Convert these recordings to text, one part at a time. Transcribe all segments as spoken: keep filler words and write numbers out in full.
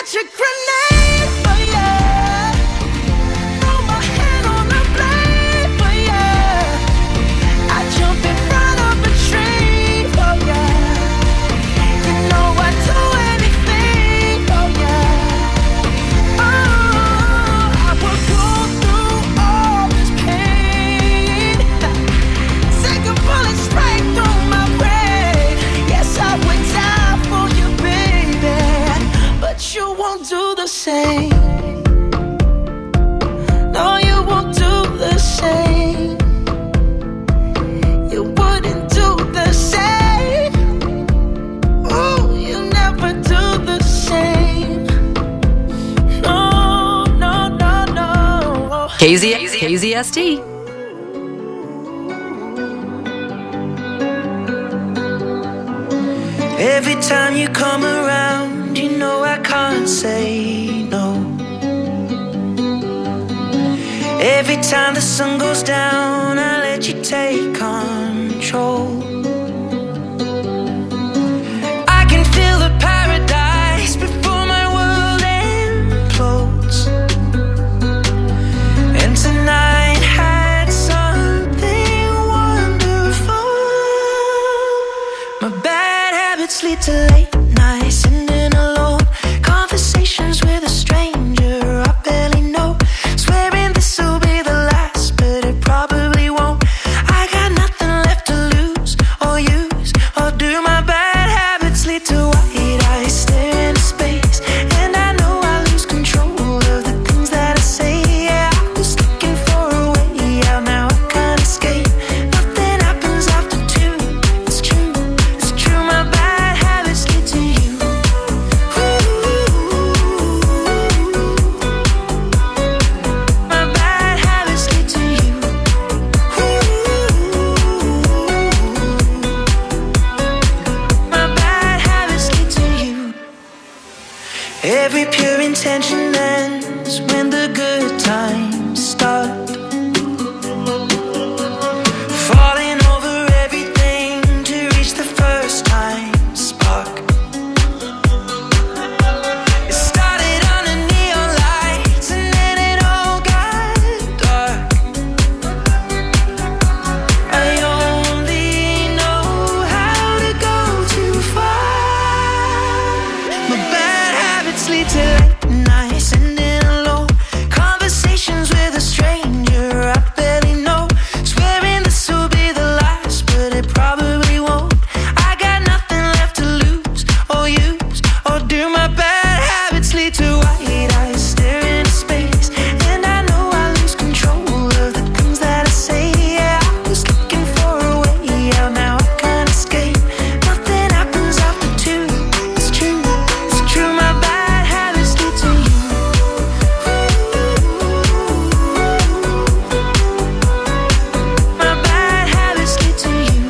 electric grenade for you. Throw my hand on the blade for you. I jump in front of a tree for you. You know I'd do anything for you. Oh, I would go through all this pain. Take a bullet straight through my brain. Yes, I would die for you, baby, but you won't do the same. No, you won't do the same. You wouldn't do the same. Ooh, you never do the same. No, no, no, no. K Z, K Z S T. Every time you come around, you know I can't say no. Every time the sun goes down, I let you take control. I can feel the paradise before my world implodes. And tonight had something wonderful. My bad habits lead to late nights, sitting alone, conversations with a stranger I barely know, swearing this will be the last, but it probably won't. I got nothing left to lose or use or do. My bad habits lead to white eyes staring into space, and I know I lose control of the things that I say. Yeah, I was looking for a way out, now I can't escape. Nothing happens after two. It's true, it's true. My bad habits lead to you. My bad habits lead to you. My bad habits lead to you. Every pure intention ends when the good times start. Falling over everything to reach the first time spark. It started under neon lights and then it all got dark. I only know how to go too far. My bad habits lead to late nights, sitting alone, conversations with a stranger I barely know, swearing this will be the last, but it probably won't. I got nothing left to lose or use or do. My bad habits lead to white eyes staring into space, and I know I lose control of the things that I say. Yeah, I was looking for a way out, now I can't escape. Nothing happens after two. It's true, it's true. My bad habits lead to you. My bad habits lead to you.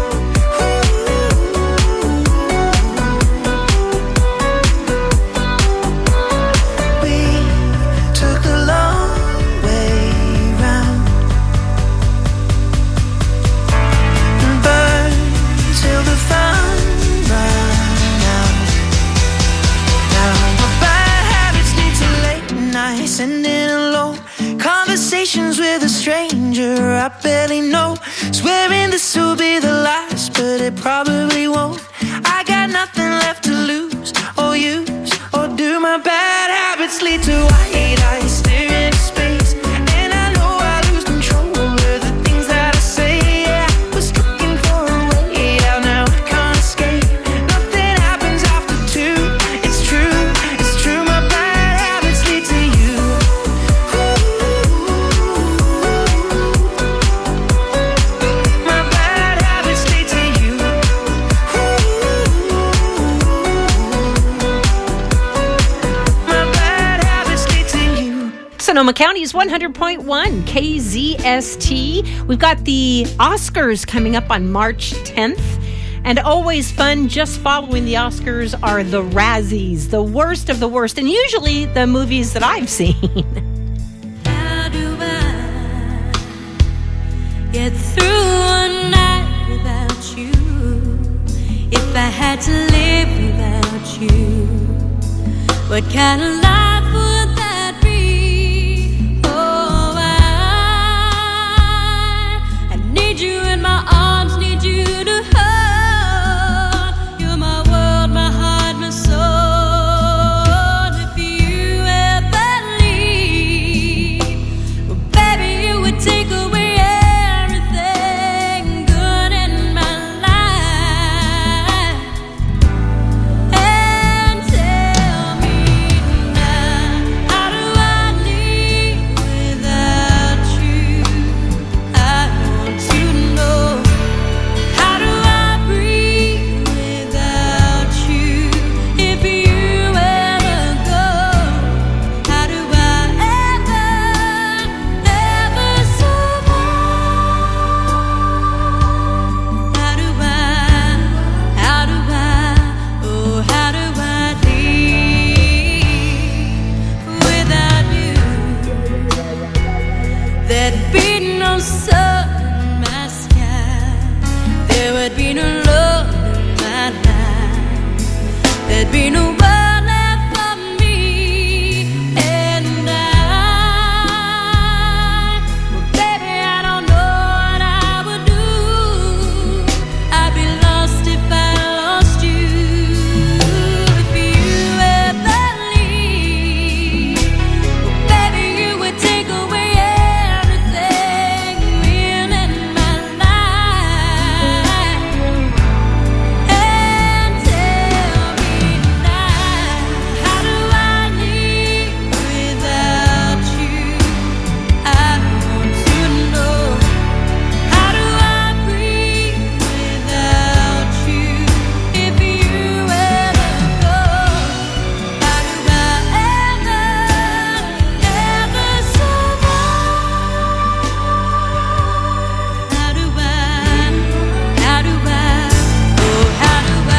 We took the long way round and burned till the fun ran out. Now my bad habits lead to late nights, sitting alone, conversations with a stranger I barely know, swearing this will be the last, but it probably won't. I got nothing left to lose or use or do. My bad habits lead to white eyes staring into space, and I know I lose control of the things that I say. Yeah, I was looking for a way out, now I can't escape. Nothing happens after two. It's true, it's true. My bad habits lead to you. My bad habits lead to you. My bad habits lead to you. Sonoma County's one hundred point one K Z S T. We've got the Oscars coming up on March tenth. And always fun, just following the Oscars are the Razzies, the worst of the worst, and usually the movies that I've seen. How do I get through one night without you? If I had to live without you, What kind of life would that be? Oh, I, I need you in my arms, need you to hold. You're my world, my heart, my soul. If you ever leave, well, baby, you would take away everything good in my life. And tell me now, how do I live without you? I want to know. How do I breathe without you? If you ever go, how do I ever, ever survive? How do I, how do I, oh, how do I live without you? There'd be no sun in my sky. There would be no love in my life. There'd be no world left for me. And I, well, baby, I don't know what I would do. I'd be lost if I lost you. If you ever leave, well, baby, you would take away everything real in my life. And tell me now, how do I live without you? I want to know. How do I breathe without you? If you ever go, how do I ever, ever survive? How do I, how do I, oh, how do I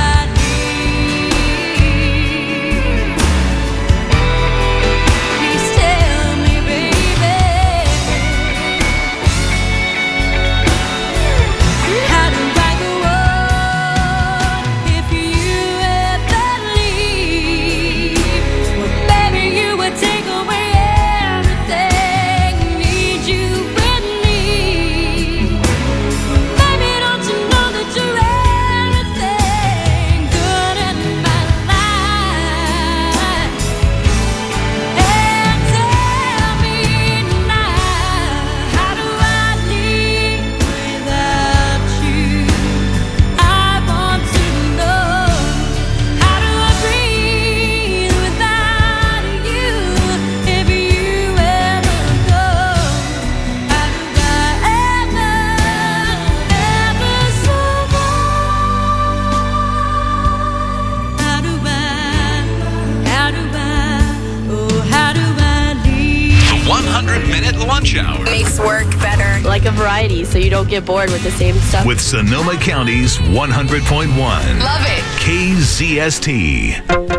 live? Please tell me, baby. How do I go on if you ever leave? Well, baby, you would take away everything. Need you with me. Baby, don't you know that you're everything good in my life? And tell me now, how do I live without you? I want to know. How do I breathe without you? If you ever go, how do I ever, ever survive? How do I, how do I, oh, how do I live? one hundred minute lunch hour Makes work better. Like a variety, so you don't get bored with the same stuff. with Sonoma County's one hundred point one Love it. K Z S T.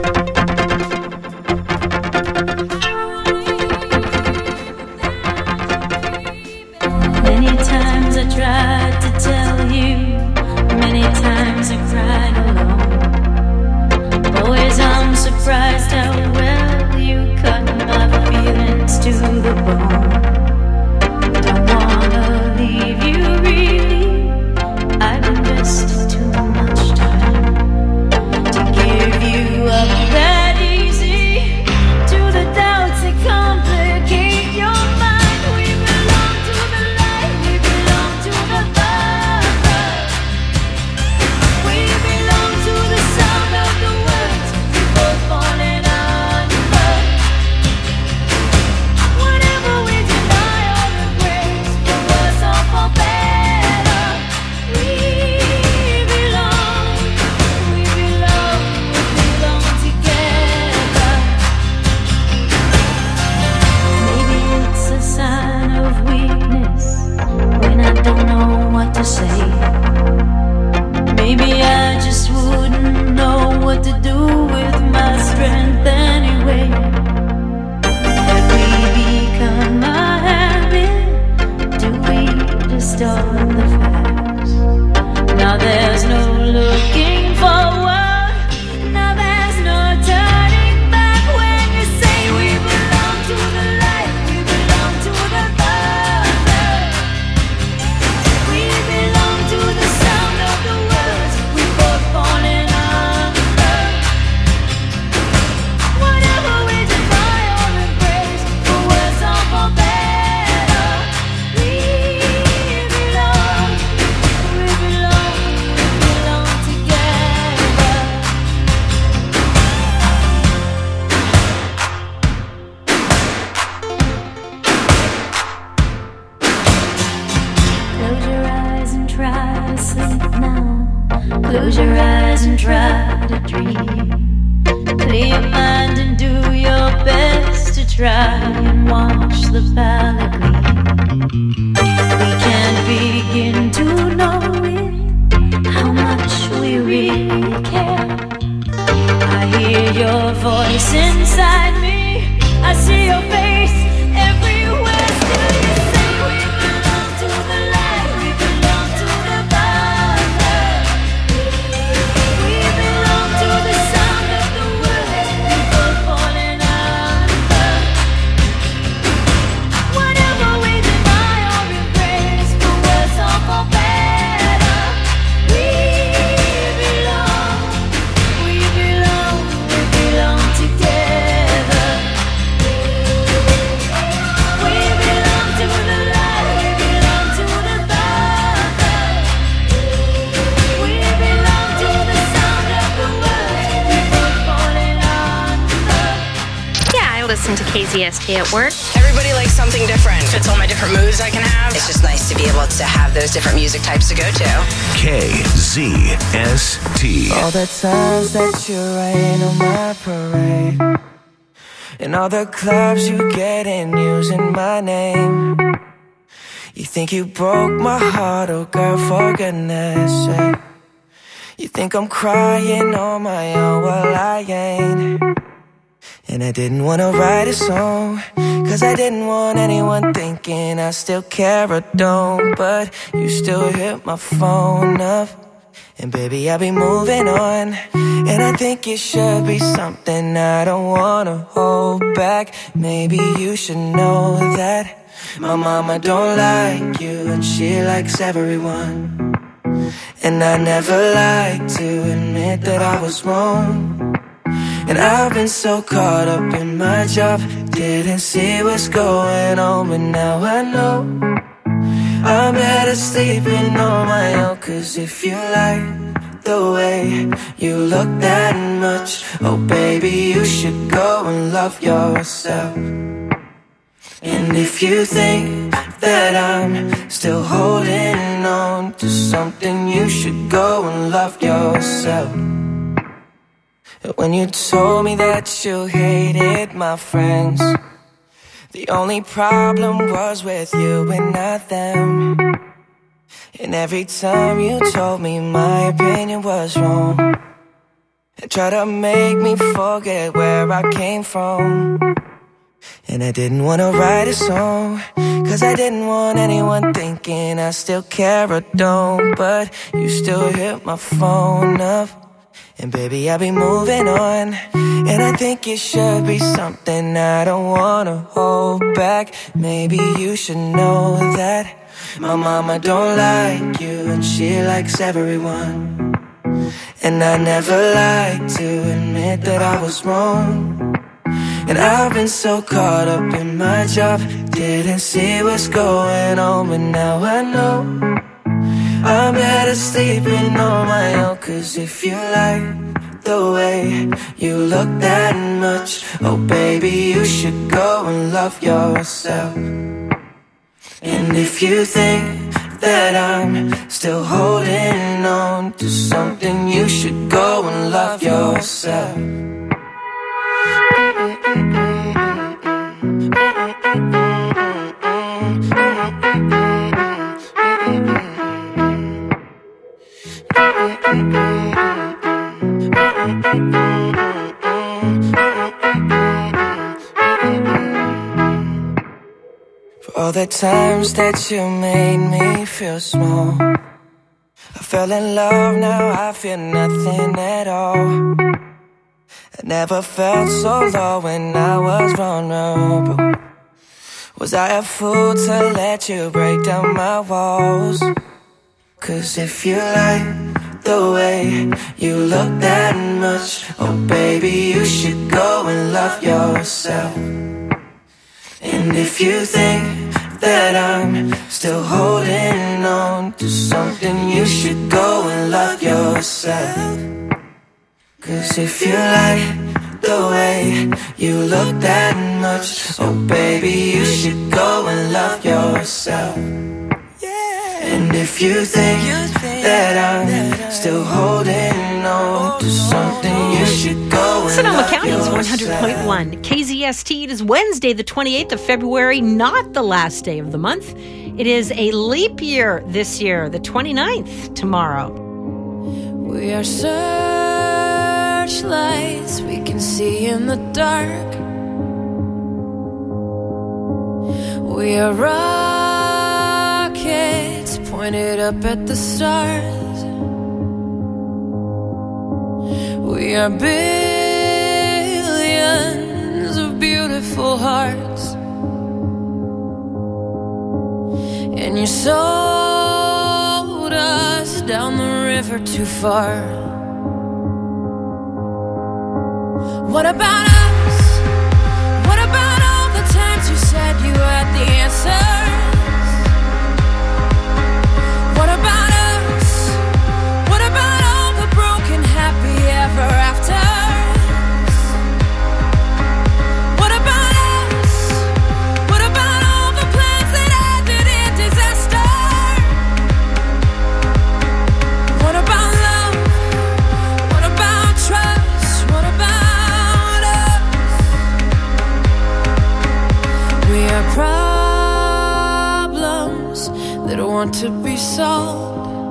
Many times I tried to tell you, many times I cried alone. Always I'm surprised how well you cut my feelings to the bone. Don't wanna leave you really, I've invested too much time to give you up that easy to the doubts that complicate your mind. We belong to the light, we belong to the love. We belong to the sound of the words we both falling under. Whatever we do, clear your mind and do your best to try and watch the palette bleed. We can't begin to know it, how much we really care. I hear your voice inside me, I see your face everywhere. Still you say we belong to the light, we belong to the Father. We belong to the sound of the words people falling under. Whatever we deny or embrace, for worse or for better, we belong, we belong, we belong together. We belong to the light, we belong to the Father. We belong to the sound of the words people falling under. Yeah, I listen to K Z S T at work. Everybody likes something different. Fits all my different moods I can have. It's just nice to be able to have those different music types to go to. K Z S T. All the times that you rain on my parade, and all the clubs you get in using my name. You think you broke my heart, oh girl, for goodness sake. You think I'm crying on my own, well I ain't. And I didn't wanna write a song, cause I didn't want anyone thinking I still care or don't. But you still hit my phone up, and baby, I'll be moving on. And I think it should be something I don't wanna hold back. Maybe you should know that my mama don't like you, and she likes everyone. And I never like to admit that I was wrong. And I've been so caught up in my job, didn't see what's going on. But now I know I'm better sleeping on my own. Cause if you like the way you look that much, oh baby, you should go and love yourself. And if you think that I'm still holding on to something, you should go and love yourself. When you told me that you hated my friends, the only problem was with you and not them. And every time you told me my opinion was wrong, and tried to make me forget where I came from. And I didn't wanna write a song, cause I didn't want anyone thinking I still care or don't. But you still hit my phone up, and baby, I'll be moving on. And I think it should be something I don't wanna hold back. Maybe you should know that my mama don't like you, and she likes everyone. And I never like to admit that I was wrong. And I've been so caught up in my job, didn't see what's going on. But now I know I'm better sleeping on my own. Cause if you like the way you look that much, oh baby, you should go and love yourself. And if you think that I'm still holding on to something, you should go and love yourself. For all the times that you made me feel small, I fell in love, now I feel nothing at all. I never felt so low when I was vulnerable. Was I a fool to let you break down my walls? Cause if you like the way you look that much, oh baby, you should go and love yourself. And if you think that I'm still holding on to something, you should go and love yourself. Cause if you like the way you look that much, oh baby, you should go and love yourself. And if you think that I'm still holding on to something, you should go Sonoma County's one hundred point one. K Z S T, it is Wednesday, the twenty-eighth of February, not the last day of the month. It is a leap year this year, the twenty-ninth tomorrow. We are searchlights we can see in the dark. We are rockets pointed up at the stars. We are billions of beautiful hearts, and you sold us down the river too far. What about us? What about all the times you said you had the answers? What about us? What about all the broken happy ever afters? What about us? What about all the plans that ended in disaster? What about love? What about trust? What about us? We are problems that want to be solved.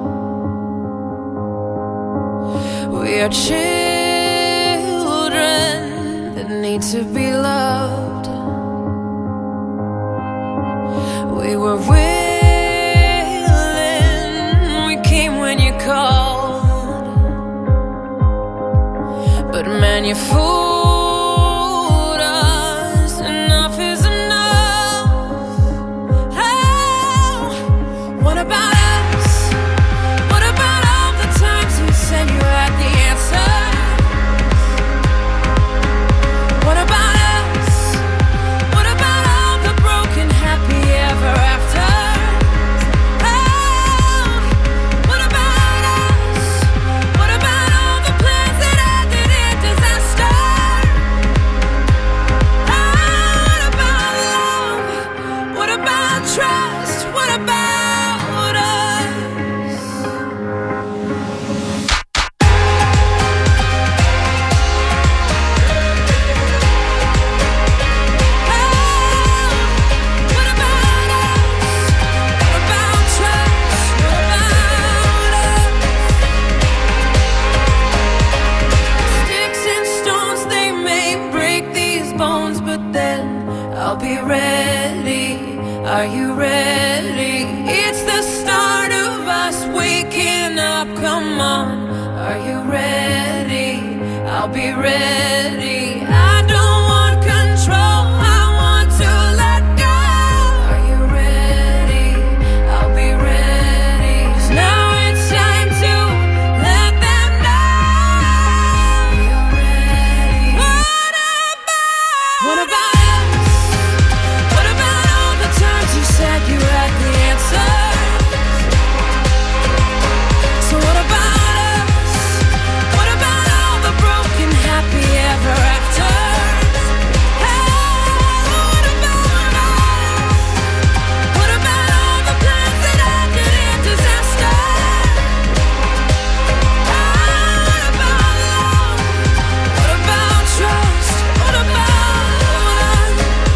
We are children that need to be loved. We were willing, we came when you called, but man, you fooled us. Enough is enough. Oh, what about us? What about all the times you said you had the answer? What about us? What about all the broken happy ever afters? Oh, what about us? What about all the plans that ended in disaster? Oh, what about love? What about trust? What about us? What about us? What about trust? What about us? Sticks and stones, they may break these bones, but then I'll be ready. Are you ready? It's the start of us waking up. Come on, are you ready? I'll be ready. I don't want control, I want to let go. Are you ready? I'll be ready. 'Cause now it's time to let them know. You're ready. What about? What about us? What about all the times you said you had the answer? So what about us? What about all the broken happy ever afters? Hey, what about us? What about all the plans that ended in disaster? Oh, what about love? What about trust? What about us?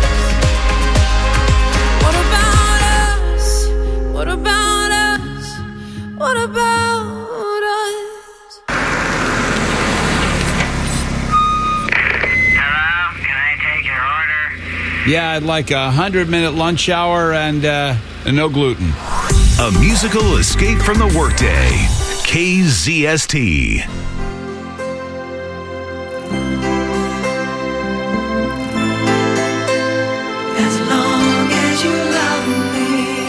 What about us? What about us? What about us? Hello, can I take your order? Yeah, I'd like a hundred-minute lunch hour and uh, no gluten. A musical escape from the workday. K Z S T. As long as you love me.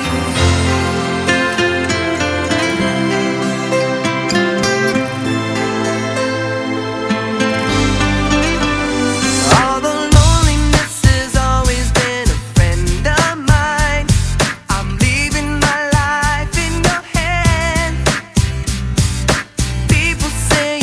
All the loneliness has always been a friend of mine. I'm leaving my life in your hands. People say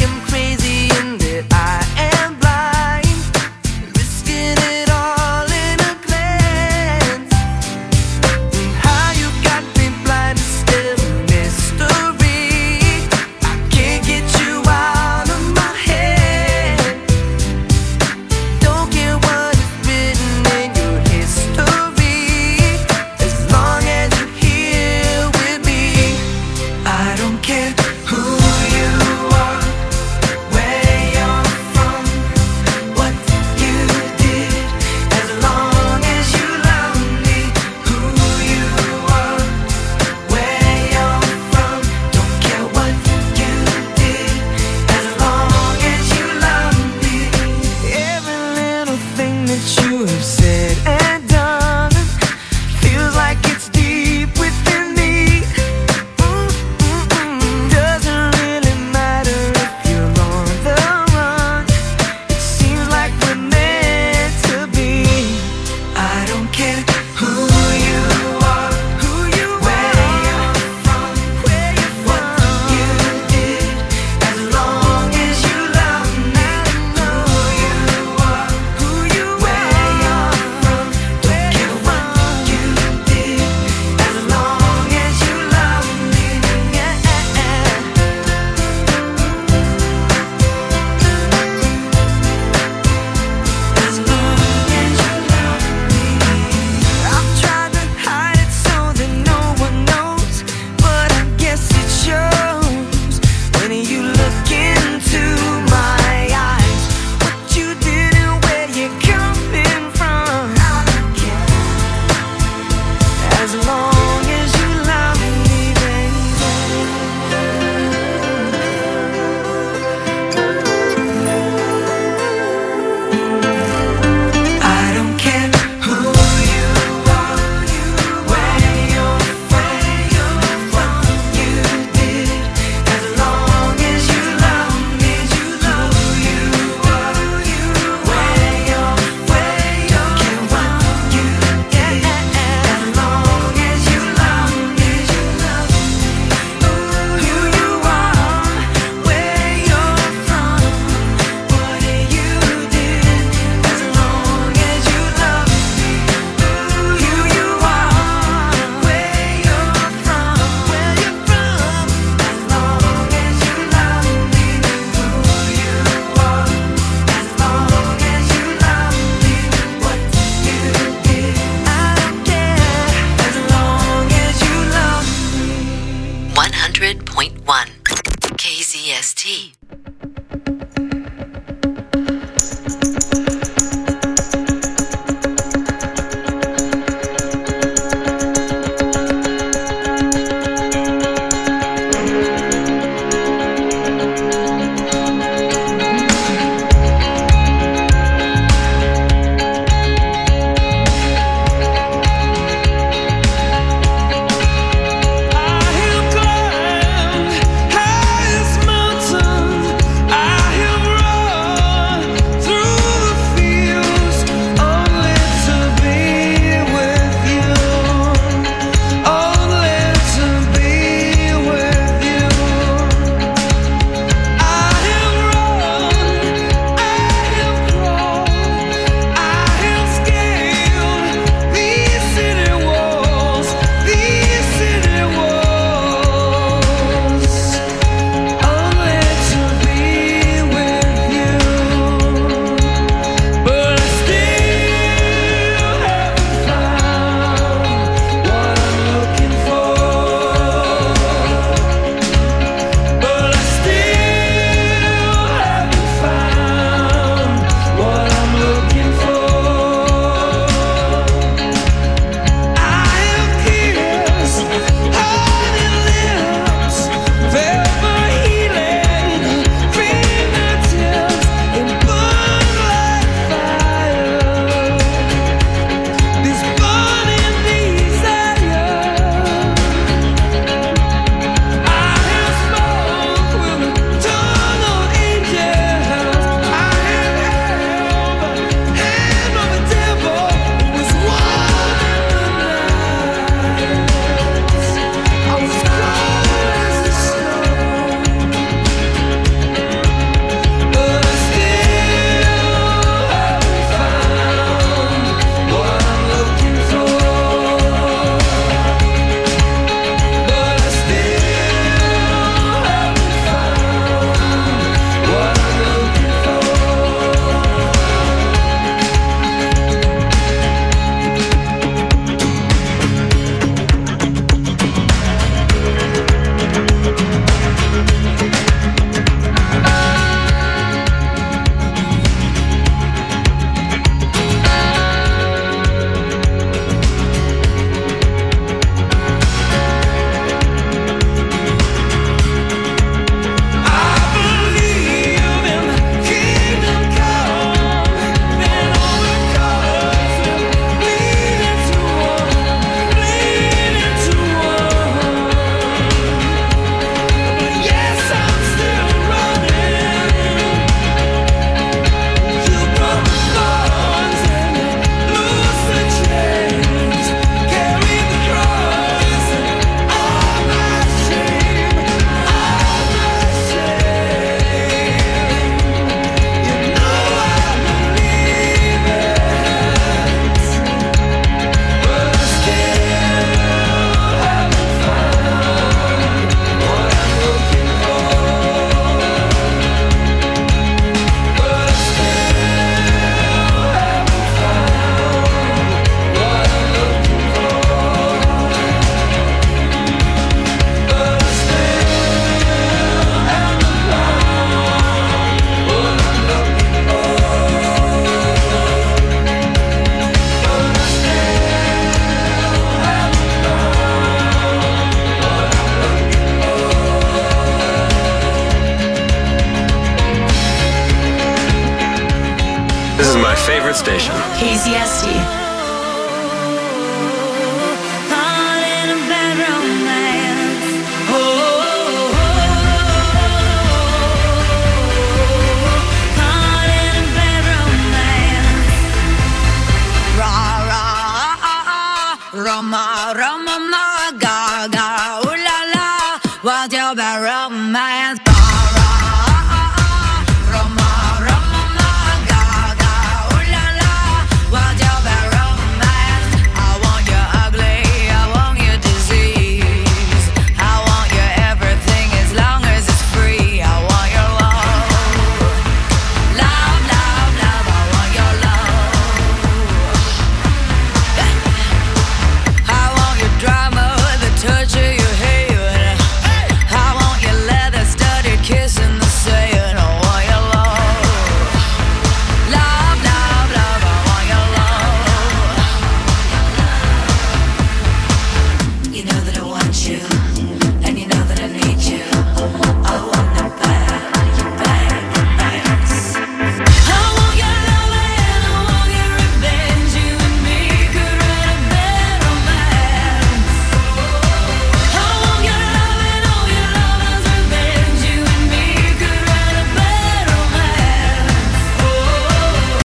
This is my favorite station. K Z S T.